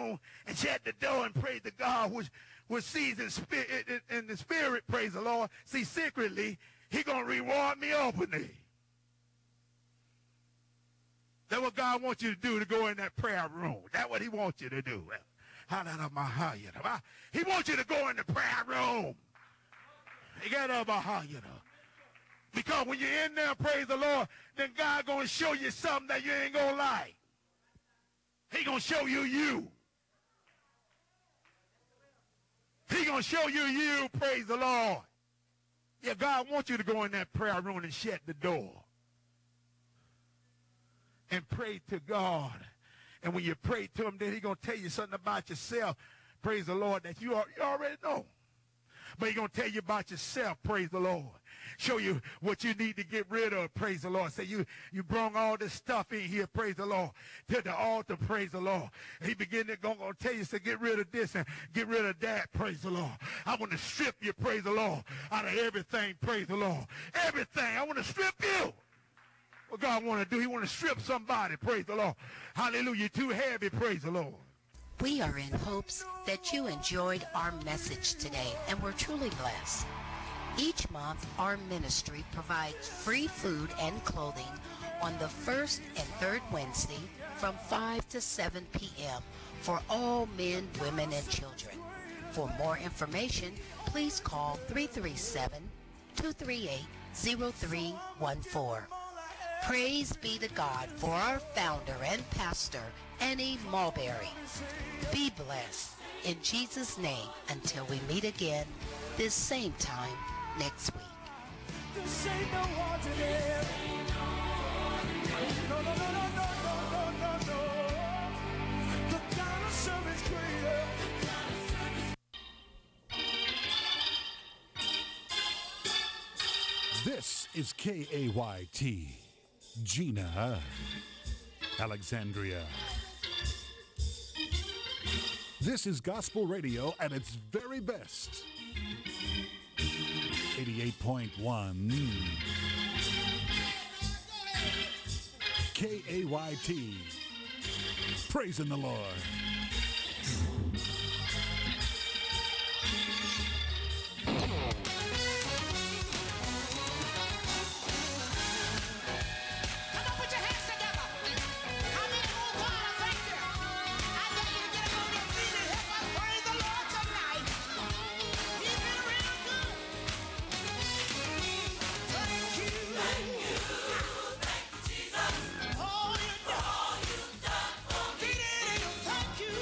room and shut the door and praise the God which sees in the spirit, praise the Lord. See, secretly, he going to reward me openly. That's what God wants you to do, to go in that prayer room. That's what he wants you to do. He wants you to go in the prayer room. Because when you're in there, praise the Lord, then God going to show you something that you ain't going to like. He going to show you you. He going to show you you, praise the Lord. Yeah, God wants you to go in that prayer room and shut the door. And pray to God. And when you pray to him, then he's going to tell you something about yourself, praise the Lord, that you already know. But he's going to tell you about yourself, praise the Lord. Show you what you need to get rid of, praise the Lord. Say you brought all this stuff in here, praise the Lord, to the altar, praise the Lord. And he begin to going to tell you to get rid of this and get rid of that, praise the Lord. I want to strip you, praise the Lord, out of everything, praise the Lord. Everything. I want to strip you. What God want to do, he want to strip somebody, praise the Lord. Hallelujah, too heavy, praise the Lord. We are in hopes that you enjoyed our message today and were truly blessed. Each month, our ministry provides free food and clothing on the first and third Wednesday from 5 to 7 p.m. for all men, women, and children. For more information, please call 337-238-0314. Praise be to God for our founder and pastor, Annie Mulberry. Be blessed in Jesus' name until we meet again this same time next week. This ain't no ordinary. No. The kind of service greater. This is KAYT. Gina, Alexandria. This is gospel radio at its very best. 88.1 KAYT. Praising the Lord. All you done for me. Thank you.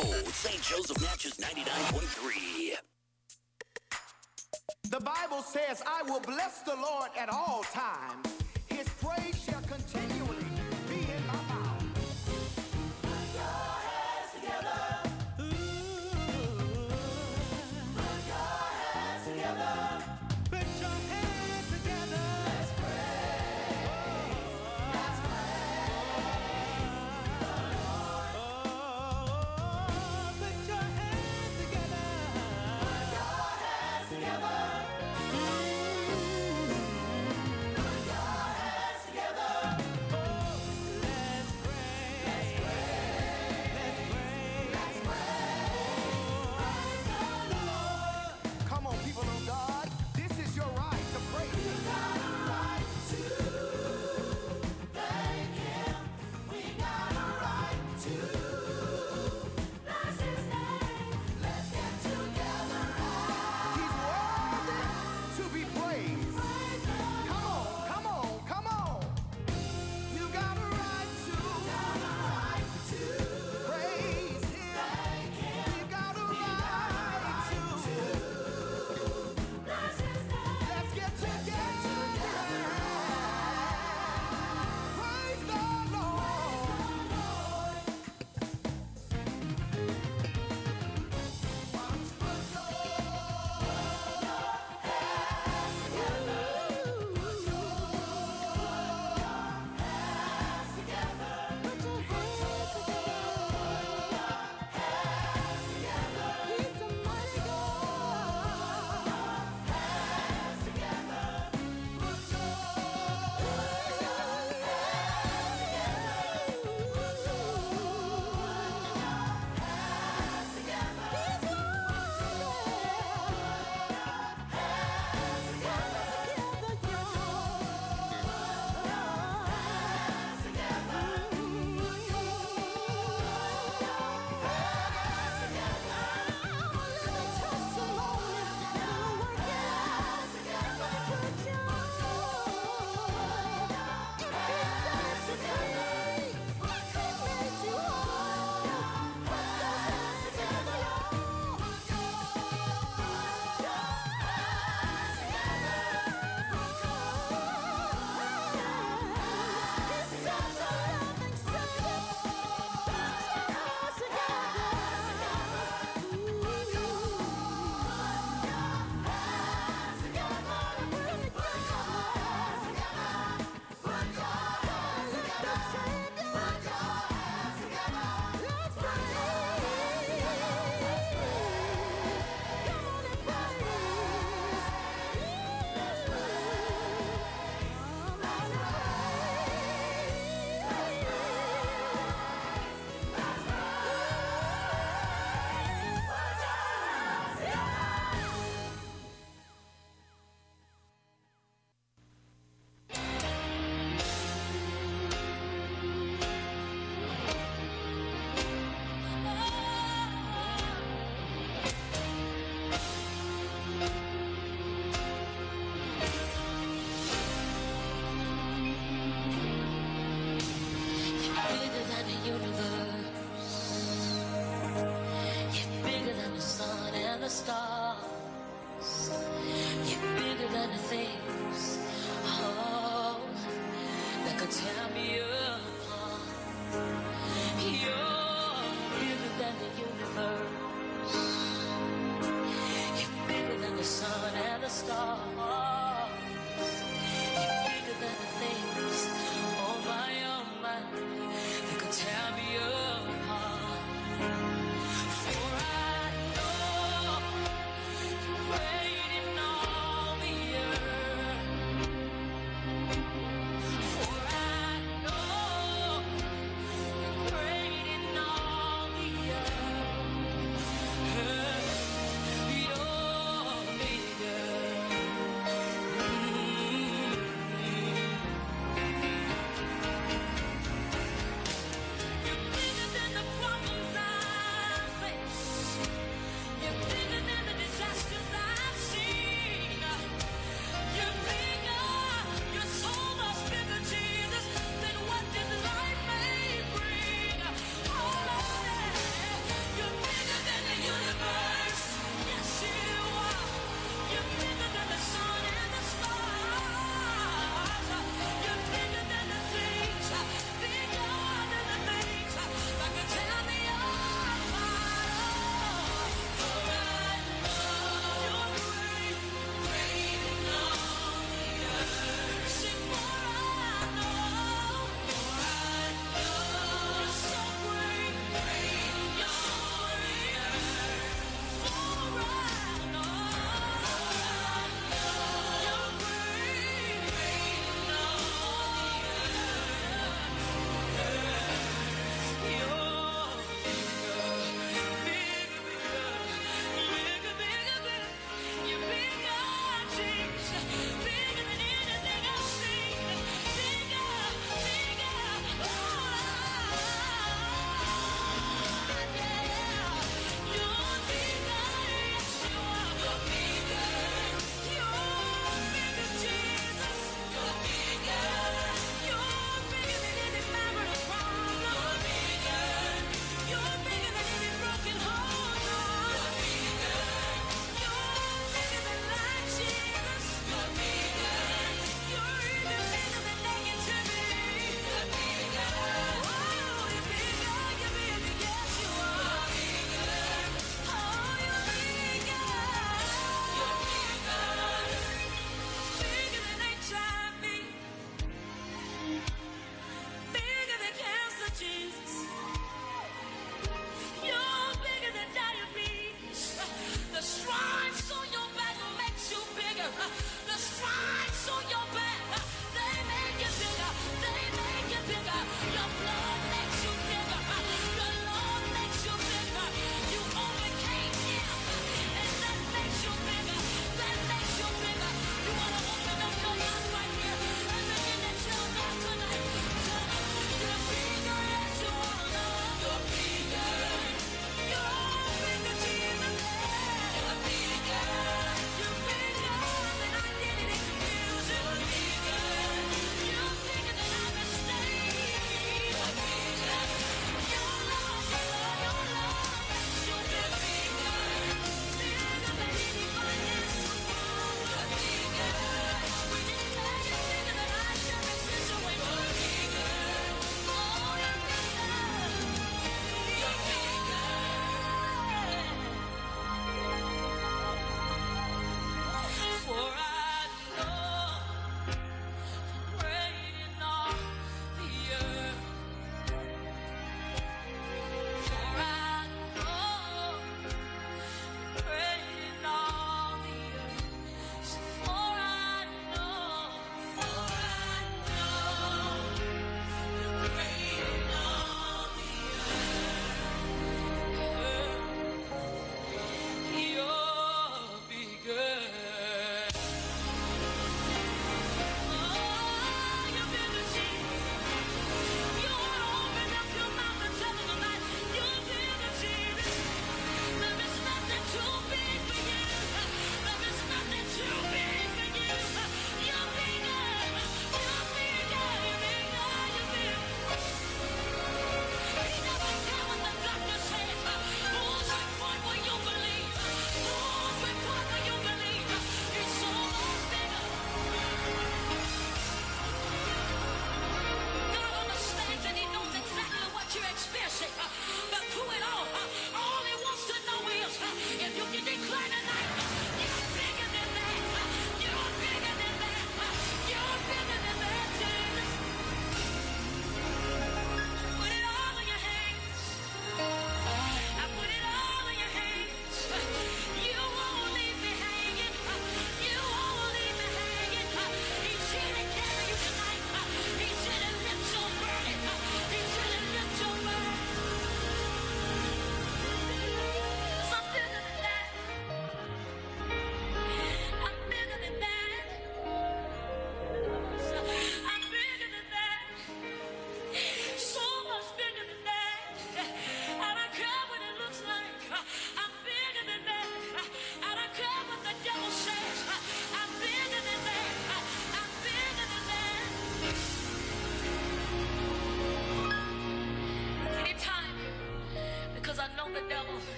St. Joseph Natchez 99.3. The Bible says, I will bless the Lord at all times. His praise shall continually be in my mouth. Put your hands together. Ooh. Put your hands together. Put your hands together. Let's pray. Let's pray. Oh, put your hands together. Put your hands together. Put your hands together.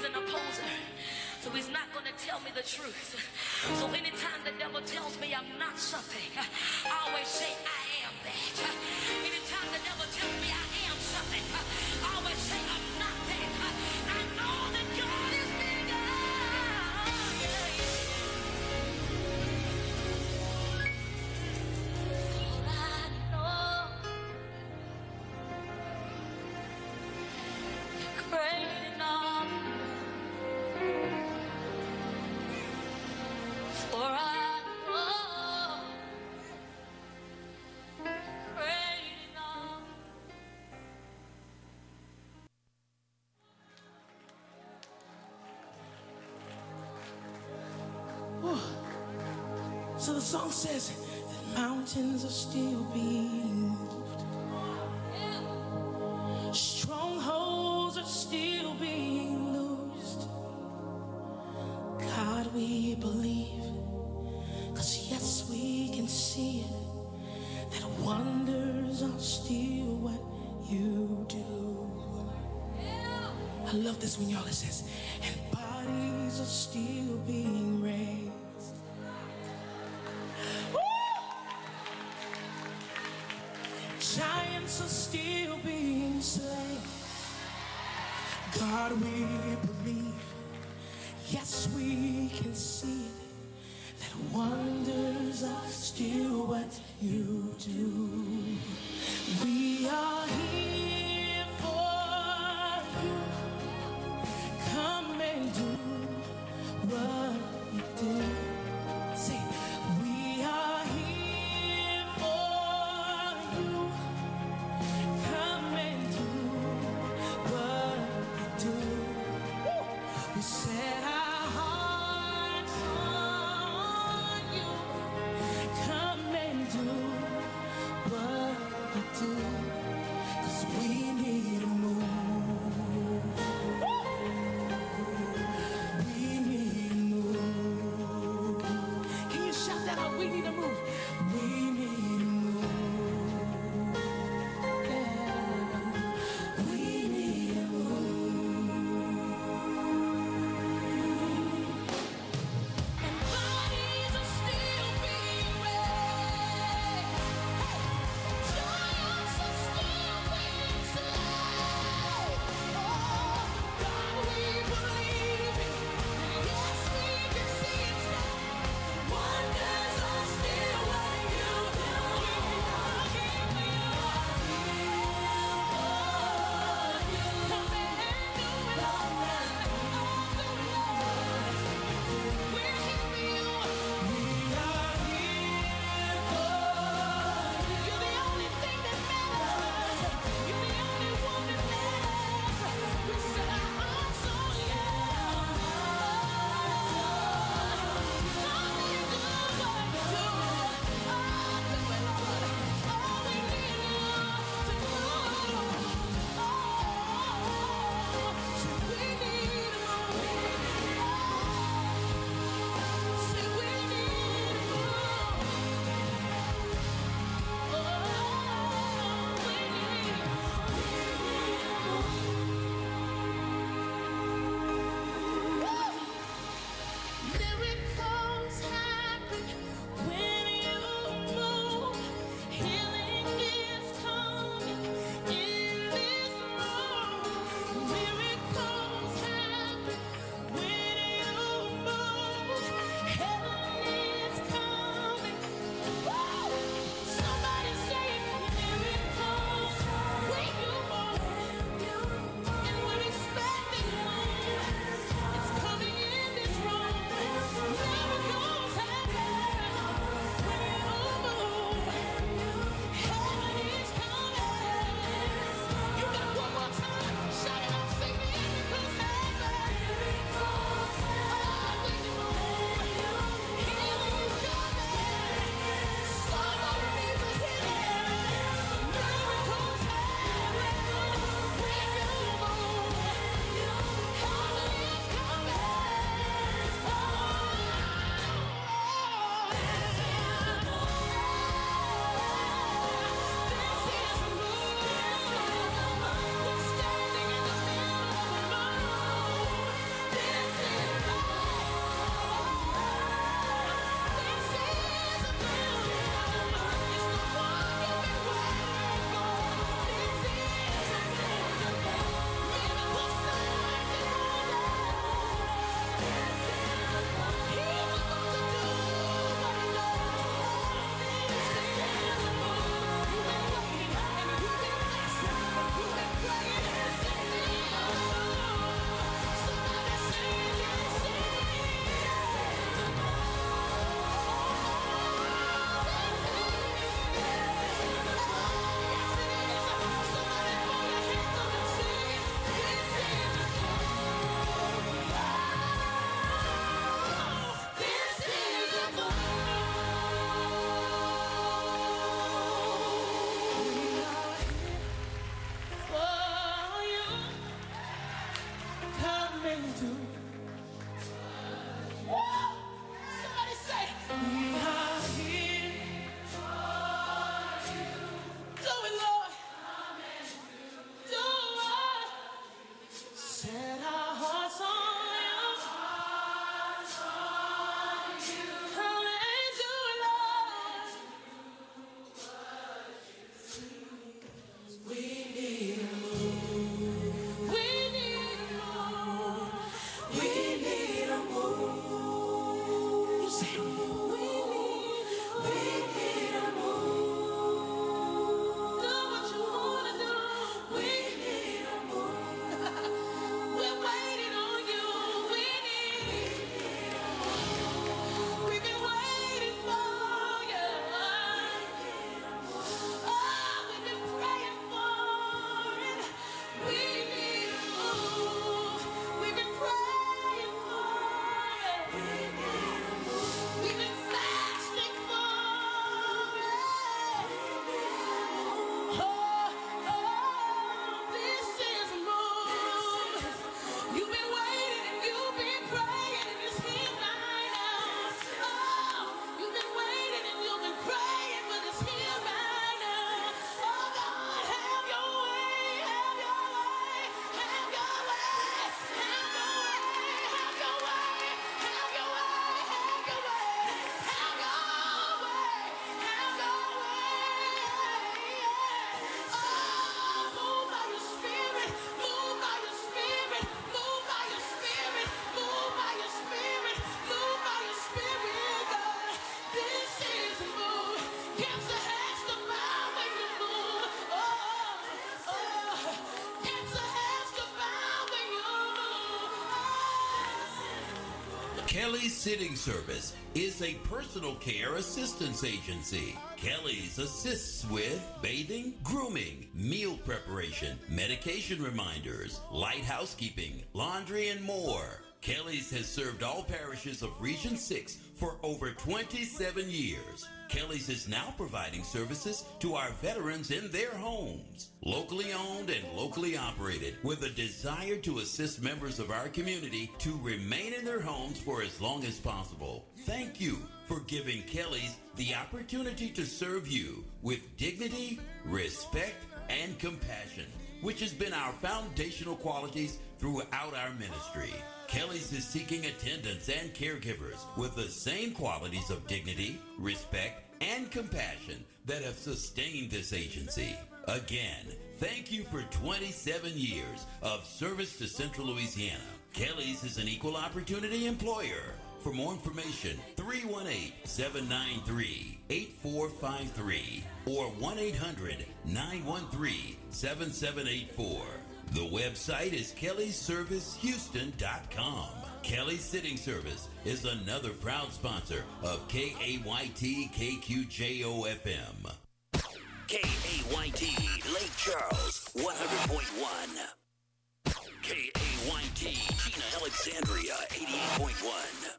he's an opposer. So he's not going to tell me the truth. So anytime the devil tells me I'm not something, I always say I am that. Anytime the devil tells me I am something, I always say I'm not that. I know that God is bigger. Yeah, yeah. For I know you're great enough. For I know great enough. So the song says that mountains are still being moved. Strongholds are still being loosed. God, we believe, 'cause yes, we can see it, that wonders are still what you do. I love this when y'all it says, and bodies are still being raised. Giants are still being slain. God, we believe. Yes, we can see it, that wonders are still what you do. We are here for you. Come and do what you do. Say, we are here for you. Come and do what you do. We set our hearts on you. Come and do what you do. 'Cause we need a move. We need a move. Can you shout that out? We need a move. We need a move. Yeah. We need a move. coming to. Woo! Somebody say, we are here. Do it, Lord. Do it. Set our hearts on you. Come and do it, Lord. We need a move. We need a move. We need a move. Say, we need a move. Do what you wanna do. We need a move. We're waiting on you. We need a move. We've been waiting for you. Oh, we've been praying for it. We need a move. We've been praying for it. We need a move. We've been fasting for it. Oh, this is a move. You've been waiting and you've been praying and it's here right now. Oh, you've been waiting and you've been praying, but it's here right now. Oh God, have your way, have your way, have your way, have your way, have your way, have your way, have your way, have your way, have your way. Oh, move by your spirit, move by your spirit, move by your spirit, move by your spirit, move by your spirit, God. This is a move. Cancer has to bow when you move. Cancer has to bow when you move. Kelly's Sitting Service is a personal care assistance agency. Kelly's assists with bathing, grooming, meal preparation, medication reminders, light housekeeping, laundry, and more. Kelly's has served all parishes of Region 6 for over 27 years. Kelly's is now providing services to our veterans in their homes. Locally owned and locally operated, with a desire to assist members of our community to remain in their homes for as long as possible. Thank you for giving Kelly's the opportunity to serve you with dignity, respect, and compassion, which has been our foundational qualities throughout our ministry. Kelly's is seeking attendants and caregivers with the same qualities of dignity, respect, and compassion that have sustained this agency. Again, thank you for 27 years of service to Central Louisiana. Kelly's is an equal opportunity employer. For more information, 318-793-8453 or 1-800-913-7784. The website is kellysservicehouston.com. Kelly's Sitting Service is another proud sponsor of KAYT KQJO-FM. KAYT Lake Charles, 100.1. KAYT Gina Alexandria, 88.1.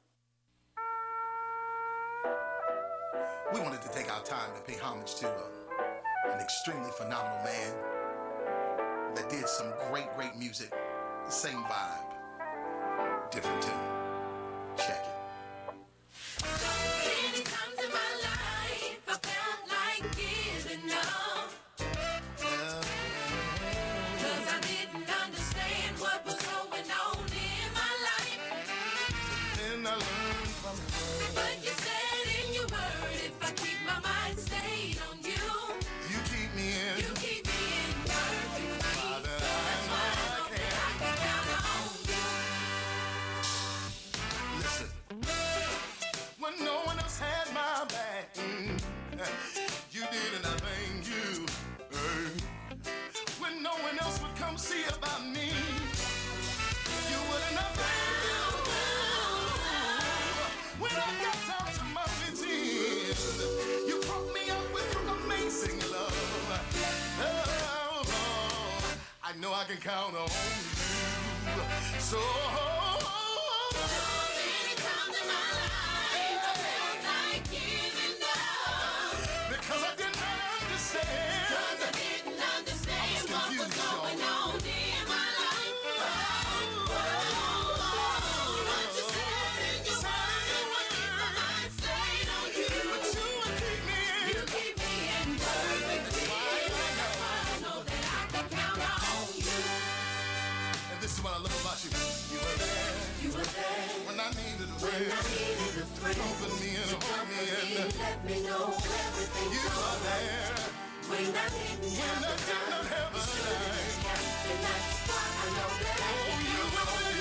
We wanted to take our time to pay homage to an extremely phenomenal man that did some great music. Same vibe, different tune. Check it. Many times in my life I felt like giving up, 'cause I didn't understand what was going on in my life. Then I learned from it. But you said in your word, if I keep my mind stayed on you, You keep me in. you keep me in perfect peace. Father, So that's why I know that I can count on you. Listen, when no one else had my back, you did, and I thank you. When no one else would come see about me, you wouldn't have thanked you. When I got down to my knees, you brought me up with your amazing love. Oh, I know I can count on you. So Many times in my life I felt like giving up, because I did not understand. 'cause I didn't understand what was confused, going y'all. on in my life. friend. Comfort me and hold me and let me know everything's you are there. When I didn't have the heaven, and that's why I know that you are there.